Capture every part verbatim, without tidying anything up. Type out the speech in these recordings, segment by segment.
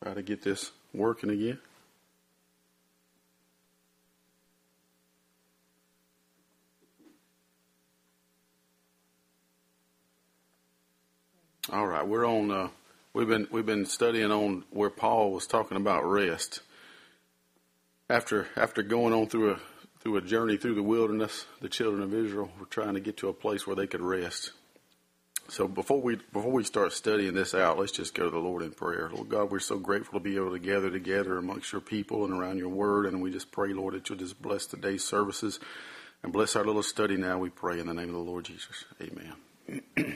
Try to get this working again. All right, we're on. Uh, we've been we've been studying on where Paul was talking about rest. After after going on through a through a journey through the wilderness, the children of Israel were trying to get to a place where they could rest. So before we before we start studying this out, let's just go to the Lord in prayer. Lord God, we're so grateful to be able to gather together amongst your people and around your word, and we just pray, Lord, that you'll just bless today's services and bless our little study now. We pray in the name of the Lord Jesus. Amen.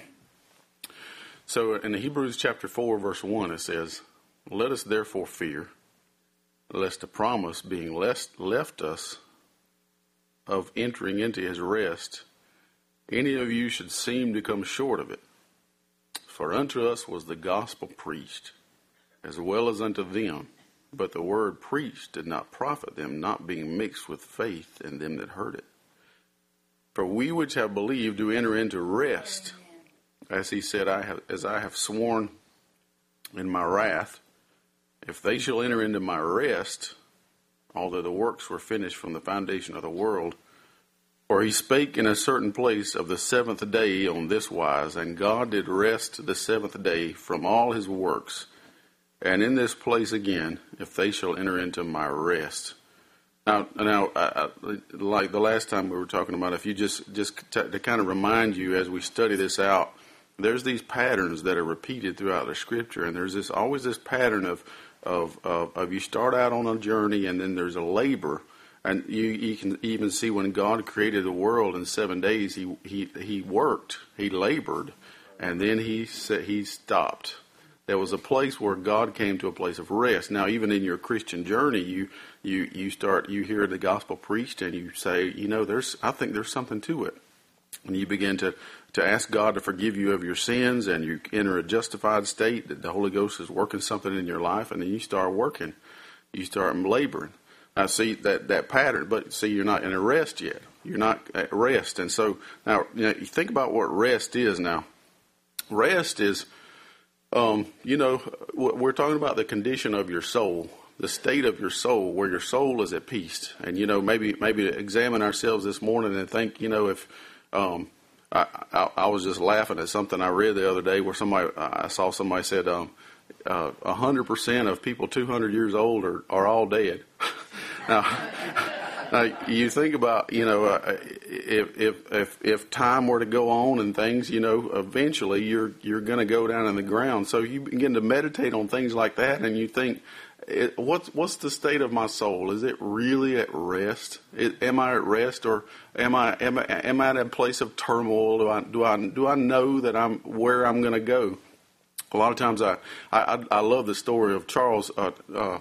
So in Hebrews chapter four, verse one, it says, "Let us therefore fear, lest the promise being left, left us of entering into his rest, any of you should seem to come short of it. For unto us was the gospel preached, as well as unto them. But the word preached did not profit them, not being mixed with faith in them that heard it. For we which have believed do enter into rest. As he said, I have, as I have sworn in my wrath, if they shall enter into my rest, although the works were finished from the foundation of the world. For he spake in a certain place of the seventh day on this wise, and God did rest the seventh day from all his works. And in this place again, if they shall enter into my rest." Now, now, I, I, like the last time we were talking about, if you just, just t- to kind of remind you as we study this out, there's these patterns that are repeated throughout the Scripture, and there's this always this pattern of of of, of you start out on a journey, and then there's a labor, and you, you can even see when God created the world in seven days, he he he worked, he labored, and then he said he stopped. There was a place where God came to a place of rest. Now, even in your Christian journey, you you you start you hear the gospel preached, and you say, you know, there's I think there's something to it, and you begin to. to ask God to forgive you of your sins, and you enter a justified state that the Holy Ghost is working something in your life, and then you start working. You start laboring. Now, see, that, that pattern, but see, you're not in a rest yet. You're not at rest. And so, now, you know, you think about what rest is now. Rest is, um, you know, we're talking about the condition of your soul, the state of your soul, where your soul is at peace. And, you know, maybe maybe examine ourselves this morning and think, you know, if... Um, I, I, I was just laughing at something I read the other day where somebody I saw somebody said um, uh, one hundred percent of people two hundred years old are, are all dead. now, now, you think about, you know, uh, if, if if if time were to go on and things, you know, eventually you're you're going to go down in the ground. So you begin to meditate on things like that, and you think, It, what's what's the state of my soul? Is it really at rest? It, am I at rest, or am I am I am I at a place of turmoil? Do I do I do I know that I'm where I'm going to go? A lot of times, I I, I love the story of Charles, uh, uh,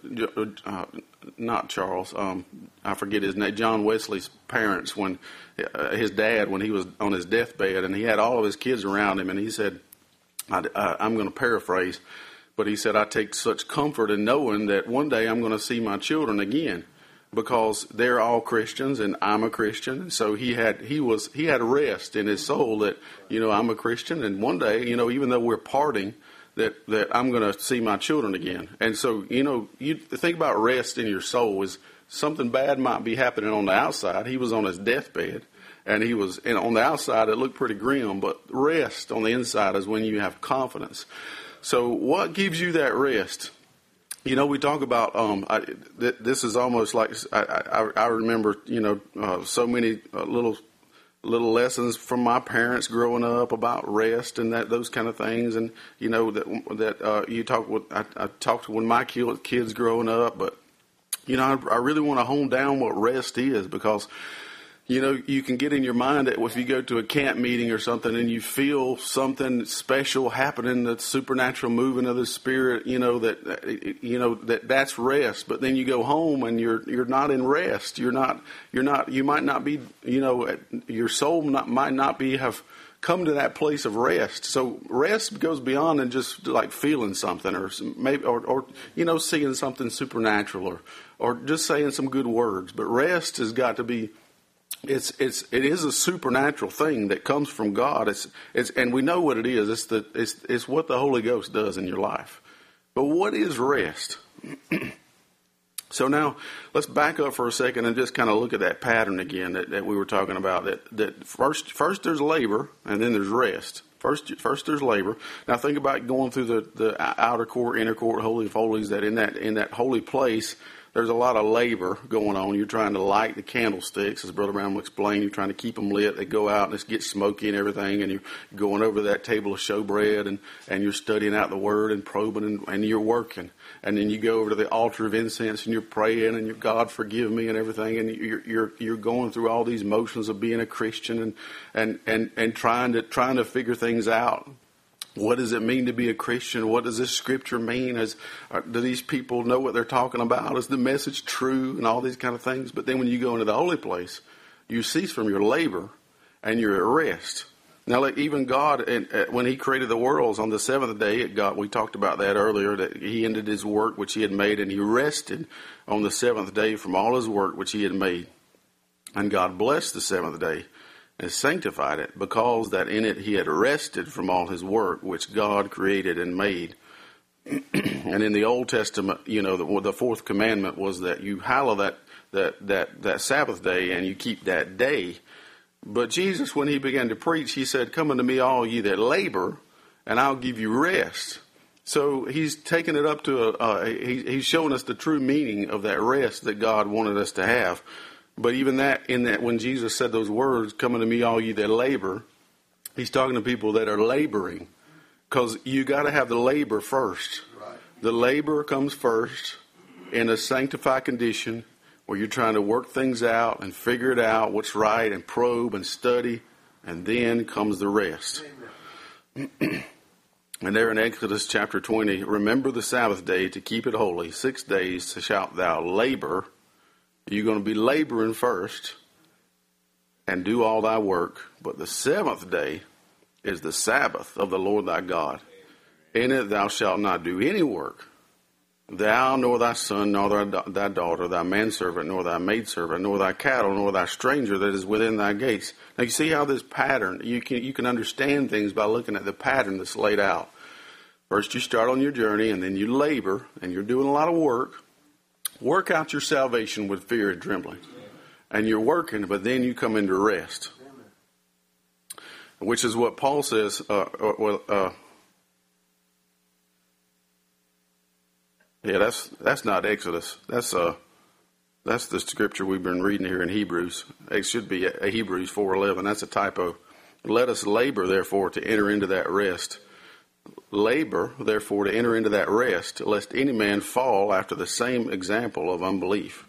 uh, not Charles. Um, I forget his name. John Wesley's parents, when uh, his dad, when he was on his deathbed, and he had all of his kids around him, and he said, I, I, "I'm going to paraphrase." But he said, "I take such comfort in knowing that one day I'm going to see my children again, because they're all Christians and I'm a Christian." And so he had he was he had a rest in his soul that, you know, I'm a Christian, and one day, you know, even though we're parting, that that I'm going to see my children again. And so, you know, you think about rest in your soul is something bad might be happening on the outside. He was on his deathbed, and he was and on the outside it looked pretty grim, but rest on the inside is when you have confidence. So what gives you that rest? You know, we talk about, um, I, th- this is almost like, I, I, I remember, you know, uh, so many uh, little little lessons from my parents growing up about rest and that those kind of things. And, you know, that that uh, you talk with, I, I talked with my kids growing up. But, you know, I, I really want to hone down what rest is, because, you know, you can get in your mind that if you go to a camp meeting or something and you feel something special happening, the supernatural moving of the Spirit, you know, that, you know, that that's rest. But then you go home and you're, you're not in rest. You're not, you're not, you might not be, you know, your soul not, might not be, have come to that place of rest. So rest goes beyond than just like feeling something or maybe, or, or, you know, seeing something supernatural or, or just saying some good words. But rest has got to be, It's it's it is a supernatural thing that comes from God. It's it's and we know what it is. It's the it's it's what the Holy Ghost does in your life. But what is rest? So now let's back up for a second and just kind of look at that pattern again that, that we were talking about. That that first first there's labor and then there's rest. First first there's labor. Now think about going through the, the outer court, inner court, holy of holies. That in that in that holy place, there's a lot of labor going on. You're trying to light the candlesticks, as Brother Brown will explain. You're trying to keep them lit. They go out and it gets smoky and everything, and you're going over that table of showbread, and, and you're studying out the Word and probing, and, and you're working. And then you go over to the altar of incense, and you're praying, and you're, God, forgive me, and everything. And you're you're you're going through all these motions of being a Christian, and and and, and trying to trying to figure things out. What does it mean to be a Christian? What does this scripture mean? Is, uh, do these people know what they're talking about? Is the message true? And all these kind of things. But then when you go into the holy place, you cease from your labor and you're at rest. Now, like even God, uh, when He created the worlds on the seventh day, God, we talked about that earlier, that He ended His work which He had made, and He rested on the seventh day from all His work which He had made. And God blessed the seventh day and sanctified it, because that in it He had rested from all His work which God created and made. And in the Old Testament, you know, the, the fourth commandment was that you hallow that, that that that Sabbath day and you keep that day. But Jesus, when He began to preach, He said, "Come unto me, all ye that labor, and I'll give you rest." So He's taken it up to a, uh, he, He's showing us the true meaning of that rest that God wanted us to have. But even that, in that, when Jesus said those words, "Come unto me, all you that labor," He's talking to people that are laboring, because you got to have the labor first. Right. The labor comes first in a sanctified condition where you're trying to work things out and figure it out, what's right, and probe and study, and then comes the rest. And there in Exodus chapter twenty, "Remember the Sabbath day to keep it holy. Six days shalt thou labor." You're going to be laboring first and do all thy work. But the seventh day is the Sabbath of the Lord thy God. In it thou shalt not do any work. Thou, nor thy son, nor thy, thy daughter, thy manservant, nor thy maidservant, nor thy cattle, nor thy stranger that is within thy gates. Now you see how this pattern, you can, you can understand things by looking at the pattern that's laid out. First you start on your journey, and then you labor, and you're doing a lot of work. Work out your salvation with fear and trembling. And you're working, but then you come into rest. Which is what Paul says, uh, well, uh, yeah, that's that's not Exodus. That's uh, that's the scripture we've been reading here in Hebrews. It should be a Hebrews four eleven. That's a typo. "Let us labor, therefore, to enter into that rest. Labor, therefore, to enter into that rest, lest any man fall after the same example of unbelief."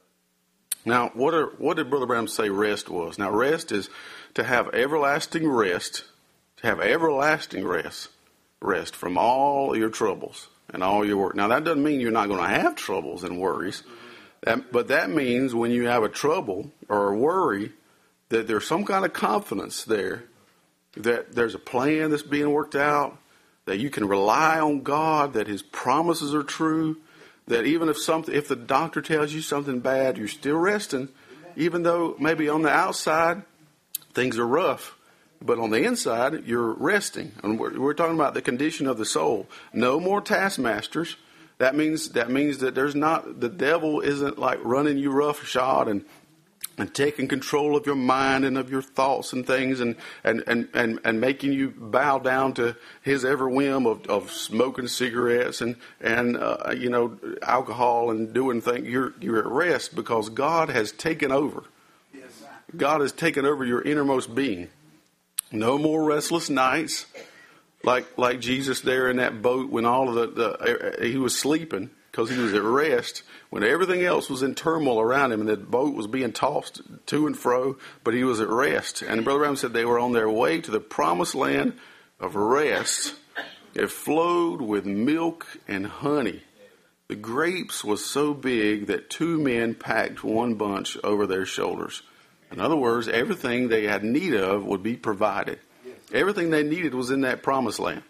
Now, what are, what did Brother Branham say rest was? Now, rest is to have everlasting rest, to have everlasting rest, rest from all your troubles and all your work. Now, that doesn't mean you're not going to have troubles and worries, that, but that means when you have a trouble or a worry, that there's some kind of confidence there, that there's a plan that's being worked out, that you can rely on God, that His promises are true, that even if something, if the doctor tells you something bad, you're still resting, even though maybe on the outside things are rough, but on the inside you're resting. And we're, we're talking about the condition of the soul. No more taskmasters. That means that means that there's not, the devil isn't like running you roughshod and and taking control of your mind and of your thoughts and things, and, and, and, and, and making you bow down to his every whim of, of smoking cigarettes and, and uh, you know, alcohol and doing things. You're, you're at rest because God has taken over. Yes. God has taken over your innermost being. No more restless nights like like Jesus there in that boat when all of the, the he was sleeping because he was at rest, when everything else was in turmoil around him and the boat was being tossed to and fro, but he was at rest. And Brother Brown said they were on their way to the promised land of rest. It flowed with milk and honey. The grapes was so big that two men packed one bunch over their shoulders. In other words, everything they had need of would be provided. Everything they needed was in that promised land.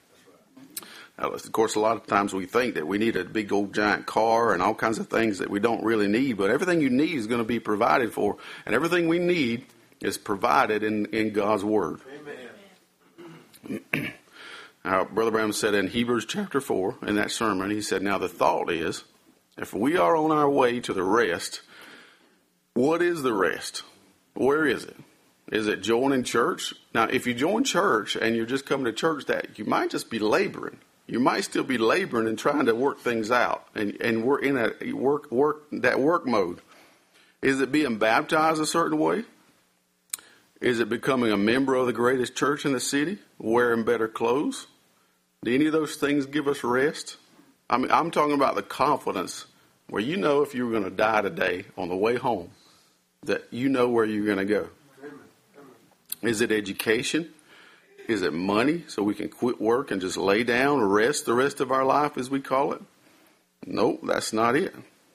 Now, of course, a lot of times we think that we need a big old giant car and all kinds of things that we don't really need, but everything you need is going to be provided for, and everything we need is provided in, in God's Word. Amen. Uh, Brother Branham said in Hebrews chapter four, in that sermon, he said, now the thought is, if we are on our way to the rest, what is the rest? Where is it? Is it joining church? Now, if you join church and you're just coming to church, that you might just be laboring. You might still be laboring and trying to work things out, and, and we're in a work work that work mode. Is it being baptized a certain way? Is it becoming a member of the greatest church in the city, wearing better clothes? Do any of those things give us rest? I mean, I'm talking about the confidence where you know if you were going to die today on the way home, that you know where you're going to go. Is it education? Is it money so we can quit work and just lay down, rest the rest of our life, as we call it? Nope, that's not it.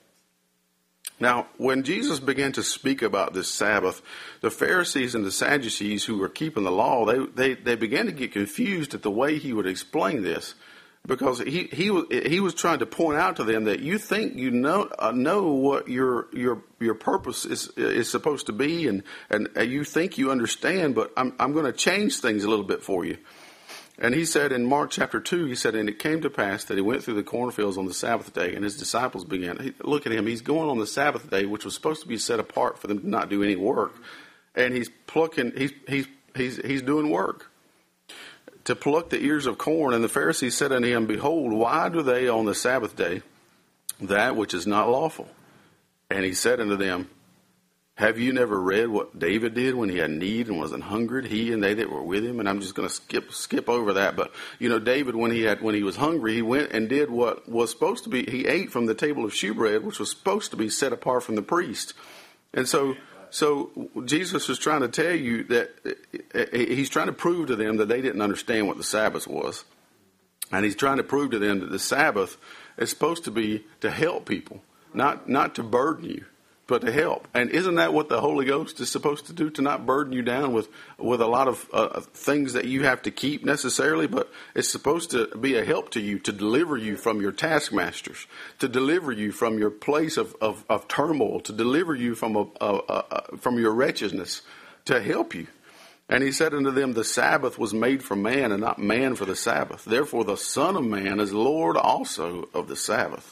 Now, when Jesus began to speak about this Sabbath, the Pharisees and the Sadducees who were keeping the law, they, they, they began to get confused at the way he would explain this. Because he, he, was, he was trying to point out to them that you think you know uh, know what your your your purpose is is supposed to be, and, and you think you understand, but I'm I'm going to change things a little bit for you. And he said in Mark chapter two, he said, and it came to pass that he went through the cornfields on the Sabbath day, and his disciples began. He, look at him, he's going on the Sabbath day, which was supposed to be set apart for them to not do any work, and he's plucking, he's he's he's he's doing work. To pluck the ears of corn. And the Pharisees said unto him, behold, why do they on the Sabbath day that which is not lawful? And he said unto them, have you never read what David did when he had need and was an hungered, he and they that were with him? And I'm just going to skip skip over that. But, you know, David, when he had when he was hungry, he went and did what was supposed to be, he ate from the table of shewbread, which was supposed to be set apart from the priest. And so So Jesus is trying to tell you that he's trying to prove to them that they didn't understand what the Sabbath was. And he's trying to prove to them that the Sabbath is supposed to be to help people, not not to burden you, but to help. And isn't that what the Holy Ghost is supposed to do? To not burden you down with, with a lot of uh, things that you have to keep necessarily, but it's supposed to be a help to you, to deliver you from your taskmasters, to deliver you from your place of, of, of turmoil, to deliver you from a, a, a, a, from your wretchedness, to help you. And he said unto them, the Sabbath was made for man, and not man for the Sabbath. Therefore the Son of Man is Lord also of the Sabbath.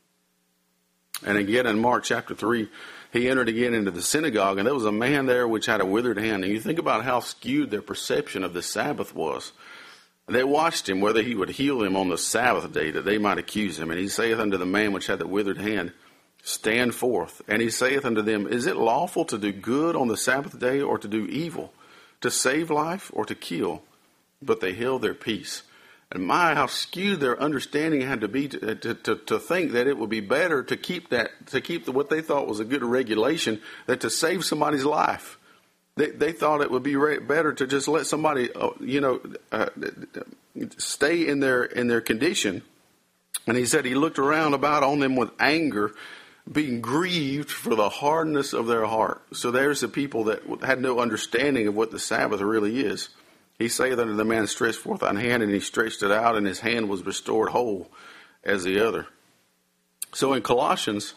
And again in Mark chapter three, he entered again into the synagogue, and there was a man there which had a withered hand. And you think about how skewed their perception of the Sabbath was. They watched him whether he would heal him on the Sabbath day, that they might accuse him. And he saith unto the man which had the withered hand, stand forth. And he saith unto them, is it lawful to do good on the Sabbath day, or to do evil, to save life, or to kill? But they held their peace. And my, how skewed their understanding had to be to, to, to, to think that it would be better to keep that, to keep the, what they thought was a good regulation, than to save somebody's life. They, they thought it would be better to just let somebody, uh, you know, uh, stay in their in their condition. And he said he looked around about on them with anger, being grieved for the hardness of their heart. So there's the people that had no understanding of what the Sabbath really is. He saith unto the man, stretch forth thine hand, and he stretched it out, and his hand was restored whole as the other. So in Colossians,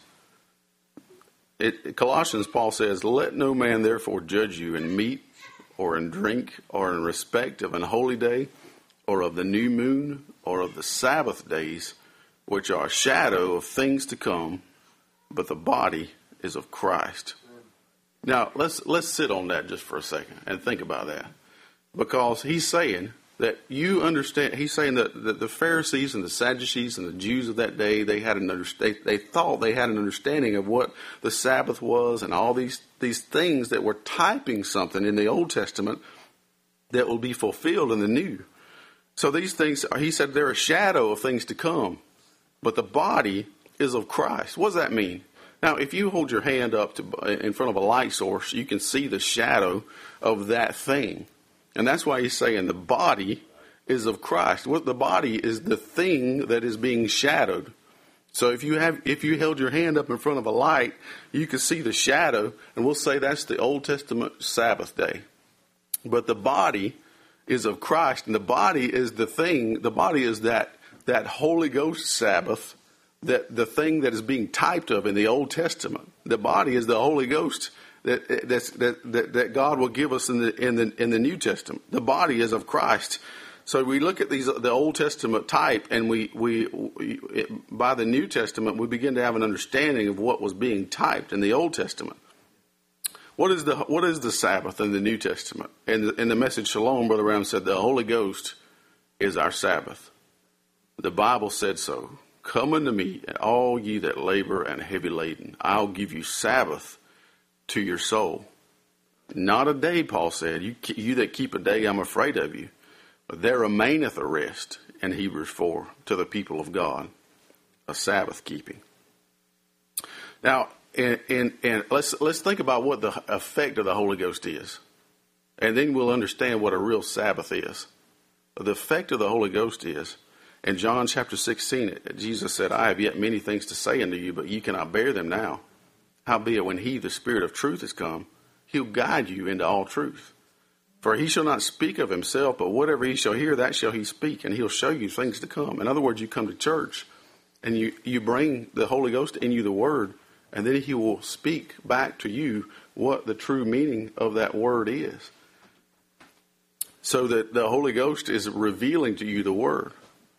it, Colossians, Paul says, let no man therefore judge you in meat, or in drink, or in respect of an holy day, or of the new moon, or of the Sabbath days, which are a shadow of things to come, but the body is of Christ. Now, let's let's sit on that just for a second and think about that. Because he's saying that you understand, he's saying that, that the Pharisees and the Sadducees and the Jews of that day, they had an understand, they thought they had an understanding of what the Sabbath was, and all these, these things that were typing something in the Old Testament that will be fulfilled in the New. So these things, he said, they're a shadow of things to come, but the body is of Christ. What does that mean? Now, if you hold your hand up to, in front of a light source, you can see the shadow of that thing. And that's why he's saying the body is of Christ. What the body is the thing that is being shadowed. So if you have, if you held your hand up in front of a light, you can see the shadow, and we'll say that's the Old Testament Sabbath day. But the body is of Christ, and the body is the thing. The body is that that Holy Ghost Sabbath, that the thing that is being typed of in the Old Testament. The body is the Holy Ghost That, that's, that that that God will give us in the in the in the New Testament. The body is of Christ. So we look at these the Old Testament type, and we we, we it, by the New Testament we begin to have an understanding of what was being typed in the Old Testament. What is the what is the Sabbath in the New Testament? In the, in the message Shalom, Brother Brown said the Holy Ghost is our Sabbath. The Bible said so. Come unto me, all ye that labor and heavy laden. I'll give you Sabbath to your soul. Not a day, Paul said. You, you that keep a day, I'm afraid of you. But there remaineth a rest in Hebrews four to the people of God, a Sabbath keeping. Now, and, and, and let's let's think about what the effect of the Holy Ghost is, and then we'll understand what a real Sabbath is. The effect of the Holy Ghost is, in John chapter sixteen, Jesus said, I have yet many things to say unto you, but ye cannot bear them now. Howbeit, when he, the Spirit of truth, is come, he'll guide you into all truth. For he shall not speak of himself, but whatever he shall hear, that shall he speak, and he'll show you things to come. In other words, you come to church, and you, you bring the Holy Ghost in you the Word, and then he will speak back to you what the true meaning of that Word is. So that the Holy Ghost is revealing to you the Word.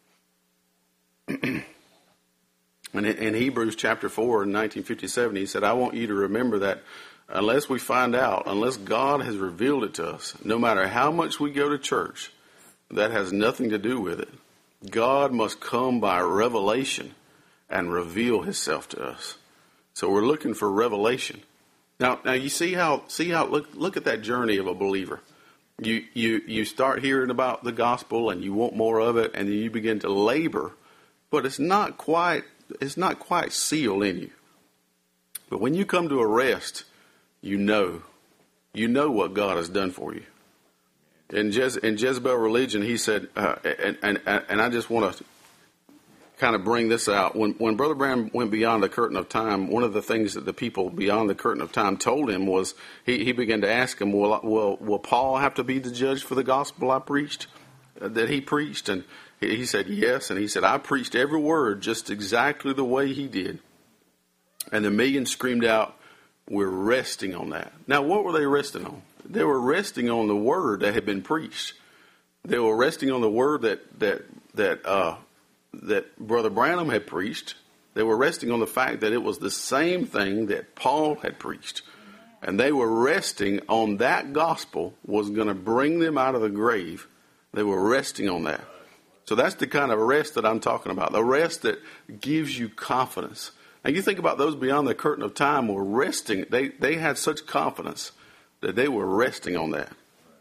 And in Hebrews chapter four, in nineteen fifty-seven, he said, I want you to remember that unless we find out, unless God has revealed it to us, no matter how much we go to church, that has nothing to do with it. God must come by revelation and reveal himself to us. So we're looking for revelation. Now, now you see how, see how, look, look at that journey of a believer. You, you, you start hearing about the gospel and you want more of it, and then you begin to labor, but it's not quite, it's not quite sealed in you. But when you come to a rest, you know, you know what God has done for you. In, Jez, in Jezebel Religion, he said, uh, and, and, and I just want to kind of bring this out. When, when Brother Branham went beyond the curtain of time, one of the things that the people beyond the curtain of time told him was, he, he began to ask him, will, will, will Paul have to be the judge for the gospel I preached, uh, that he preached? And he, he said, yes. And he said, I preached every word just exactly the way he did. And the millions screamed out, we're resting on that. Now, what were they resting on? They were resting on the word that had been preached. They were resting on the word that that that uh, that Brother Branham had preached. They were resting on the fact that it was the same thing that Paul had preached. And they were resting on that gospel was going to bring them out of the grave. They were resting on that. So that's the kind of rest that I'm talking about. The rest that gives you confidence. And you think about those beyond the curtain of time were resting. They they had such confidence that they were resting on that.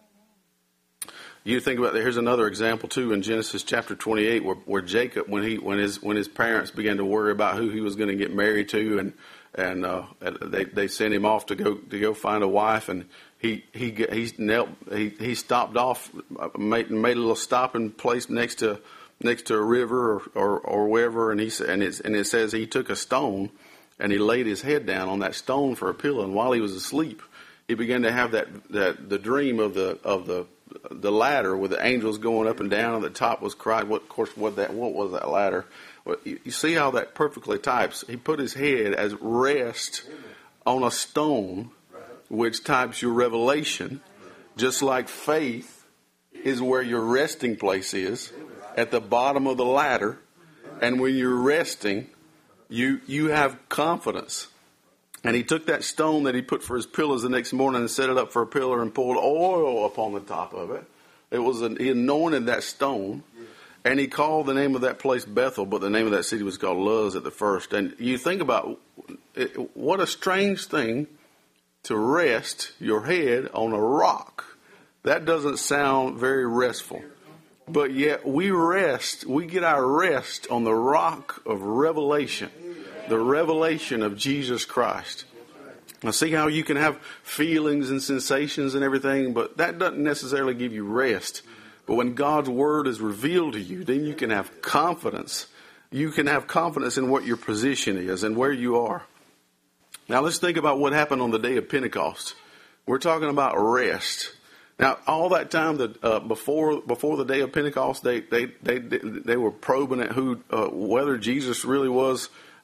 You think about that. Here's another example too in Genesis chapter twenty-eight, where, where Jacob, when he when his when his parents began to worry about who he was going to get married to, and and uh, they they sent him off to go to go find a wife, and he he he knelt he he stopped off, made made a little stopping place next to. next to a river or, or, or wherever, and he and it's and it says he took a stone and he laid his head down on that stone for a pillow, and while he was asleep, he began to have that, that the dream of the of the the ladder with the angels going up and down, and the top was cried. What of course what that what was that ladder? Well, you, you see how that perfectly types. He put his head as rest on a stone, which types your revelation, just like faith is where your resting place is. At the bottom of the ladder, and when you're resting, you you have confidence. And he took that stone that he put for his pillows the next morning and set it up for a pillar and poured oil upon the top of it. It was an, he anointed that stone, and he called the name of that place Bethel, but the name of that city was called Luz at the first. And you think about it, what a strange thing to rest your head on a rock. That doesn't sound very restful. But yet we rest, we get our rest on the rock of revelation, the revelation of Jesus Christ. Now see how you can have feelings and sensations and everything, but that doesn't necessarily give you rest. But when God's word is revealed to you, then you can have confidence. You can have confidence in what your position is and where you are. Now let's think about what happened on the day of Pentecost. We're talking about rest. Now, all that time that uh, before before the day of Pentecost, they they they they were probing at who uh, whether Jesus really was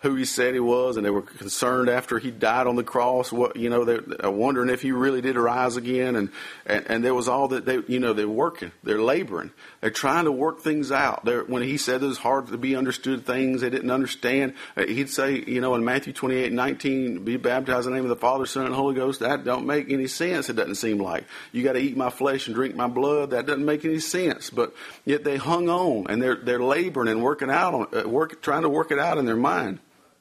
who he said he was, and they were concerned after he died on the cross. What you know, they're wondering if he really did rise again, and, and and there was all that they you know they're working, they're laboring, they're trying to work things out. They're, when he said it was hard to be understood things they didn't understand, he'd say, you know, in Matthew twenty-eight nineteen, be baptized in the name of the Father, Son, and Holy Ghost. That don't make any sense. It doesn't seem like you got to eat my flesh and drink my blood. That doesn't make any sense. But yet they hung on, and they're they're laboring and working out on uh, work, trying to work it out in their mind.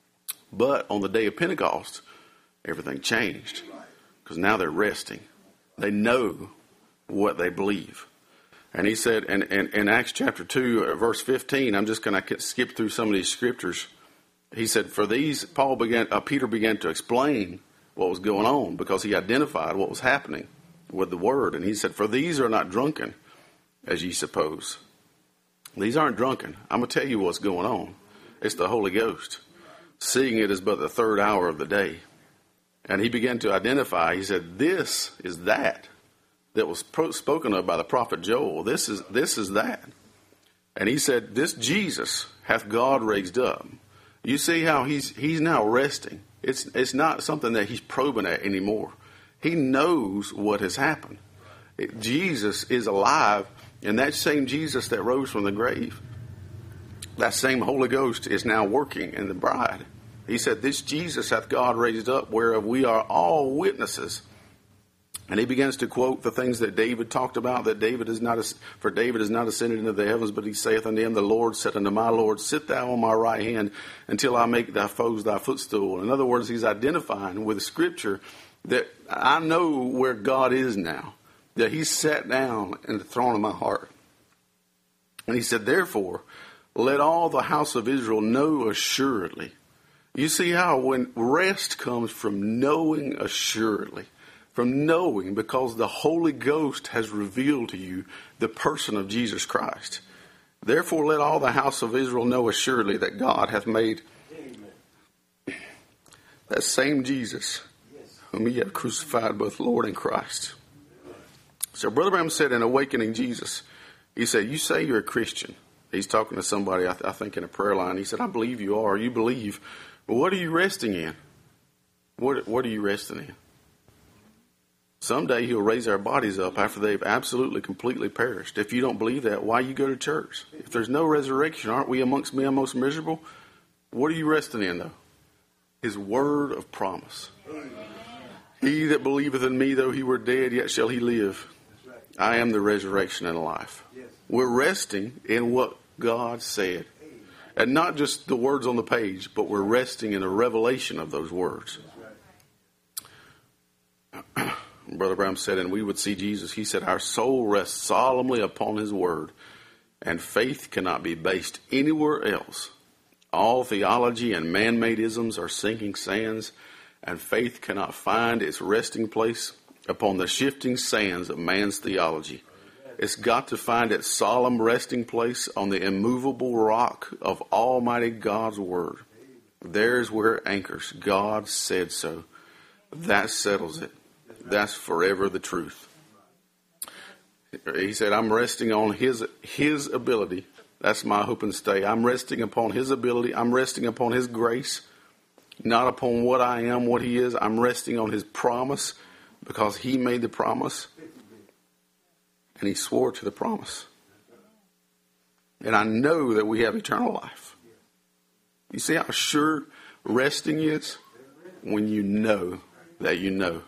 But on the day of Pentecost, everything changed because now they're resting. They know what they believe. And he said in, in, in Acts chapter two, verse fifteen, I'm just going to skip through some of these scriptures. He said, for these, Paul began, uh, Peter began to explain what was going on because he identified what was happening with the word. And he said, for these are not drunken, as ye suppose. These aren't drunken. I'm going to tell you what's going on. It's the Holy Ghost. Seeing it is but the third hour of the day. And he began to identify, he said, this is that that was pro- spoken of by the prophet Joel. This is this is that. And he said, this Jesus hath God raised up. You see how he's he's now resting. It's it's not something that he's probing at anymore. He knows what has happened. It, Jesus is alive, and that same Jesus that rose from the grave, that same Holy Ghost is now working in the bride. He said, this Jesus hath God raised up, whereof we are all witnesses. And he begins to quote the things that David talked about, that David is not, for David is not ascended into the heavens, but he saith unto him, the Lord said unto my Lord, sit thou on my right hand until I make thy foes thy footstool. In other words, he's identifying with Scripture that I know where God is now, that he's sat down in the throne of my heart. And he said, therefore, let all the house of Israel know assuredly. You see how when rest comes from knowing assuredly, from knowing because the Holy Ghost has revealed to you the person of Jesus Christ. Therefore, let all the house of Israel know assuredly that God hath made Amen. That same Jesus, yes, whom he hath crucified, both Lord and Christ. So Brother Branham said in Awakening Jesus, he said, you say you're a Christian. He's talking to somebody, I, th- I think, in a prayer line. He said, I believe you are. You believe. But what are you resting in? What, what are you resting in? Someday he'll raise our bodies up after they've absolutely, completely perished. If you don't believe that, why you go to church? If there's no resurrection, aren't we amongst men most miserable? What are you resting in, though? His word of promise. He that believeth in me, though he were dead, yet shall he live. I am the resurrection and life. We're resting in what God said. And not just the words on the page, but we're resting in the revelation of those words. Brother Branham said, and we would see Jesus, he said, our soul rests solemnly upon his word, and faith cannot be based anywhere else. All theology and man-made isms are sinking sands, and faith cannot find its resting place upon the shifting sands of man's theology. It's got to find its solemn resting place on the immovable rock of Almighty God's word. There's where it anchors. God said so. That settles it. That's forever the truth. He said, I'm resting on his his ability. That's my hope and stay. I'm resting upon his ability. I'm resting upon his grace, not upon what I am, what he is. I'm resting on his promise because he made the promise and he swore to the promise. And I know that we have eternal life. You see how sure resting is? When you know that you know.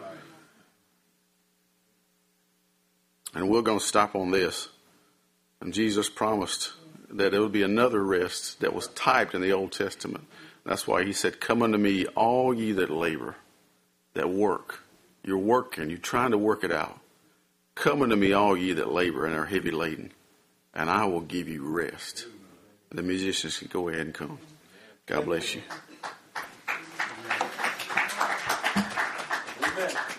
And we're going to stop on this. And Jesus promised that there would be another rest that was typed in the Old Testament. That's why he said, come unto me, all ye that labor, that work. You're working. You're trying to work it out. Come unto me, all ye that labor and are heavy laden, and I will give you rest. The musicians can go ahead and come. God bless you. Amen.